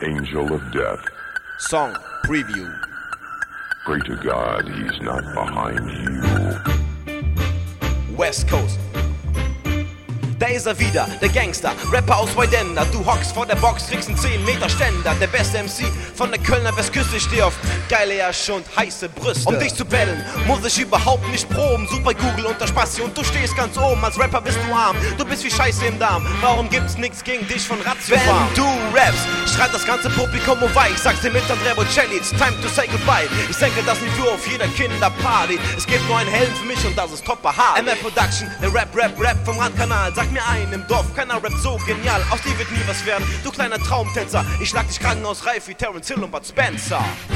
angel of death. Song Preview. Pray to God he's not behind you. West Coast. Da ist er wieder, der Gangster, Rapper aus Weidender. Du hockst vor der Box, kriegst einen 10 Meter Ständer. Der beste MC von der Kölner Westküste. Ich steh auf geile Ärsche und heiße Brüste. Um dich zu battlen, muss ich überhaupt nicht proben. Super Google unter Spassi und du stehst ganz oben. Als Rapper bist du arm, du bist wie Scheiße im Darm. Warum gibt's nix gegen dich von Ratio? Wenn du rappst, schreit das ganze Publikum oh weich. Sagst dir mit Andrea Bocelli, it's time to say goodbye. Ich senke das Niveau auf jeder Kinderparty. Es gibt nur einen Helden für mich und das ist Topper Hardy. ML Production, der Rap vom Randkanal. Sag mir ein im Dorf, keiner rappt so genial. Aus dir wird nie was werden, du kleiner Traumtänzer. Ich schlag dich krankenhausreif wie Terence Hill und Bud Spencer.